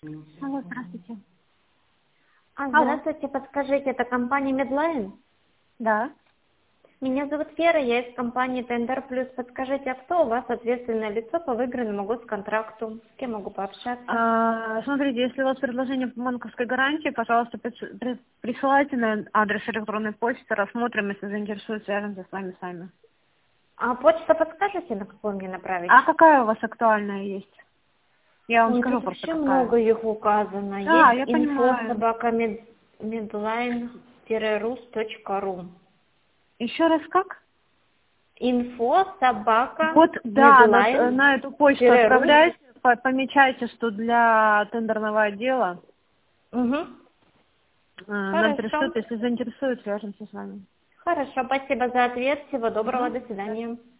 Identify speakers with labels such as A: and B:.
A: Алло, здравствуйте.
B: Здравствуйте, подскажите, это компания Medline?
A: Да.
B: Меня зовут Вера, я из компании Tender Plus. Подскажите, а кто у вас ответственное лицо по выигранному госконтракту? С кем могу пообщаться?
A: Смотрите, если у вас предложение по банковской гарантии, пожалуйста, присылайте на адрес электронной почты, рассмотрим, если заинтересует, свяжемся с вами сами.
B: А почту подскажете, на какую мне направить?
A: А какая у вас актуальная есть? Я вам
B: Ну,
A: скажу
B: тут
A: просто
B: вообще
A: какая.
B: много их указано.
A: Да,
B: Есть
A: я
B: info
A: понимаю.
B: собака medline-rus.ru.
A: Еще раз как?
B: Info собака
A: Вот, да, на эту почту
B: medline-rus.
A: отправляйте, помечайте, что для тендерного отдела.
B: Угу.
A: Нам
B: Хорошо.
A: пришлют, если заинтересует, свяжемся с вами.
B: Хорошо, спасибо за ответ. Всего доброго,
A: Мгм.
B: до свидания.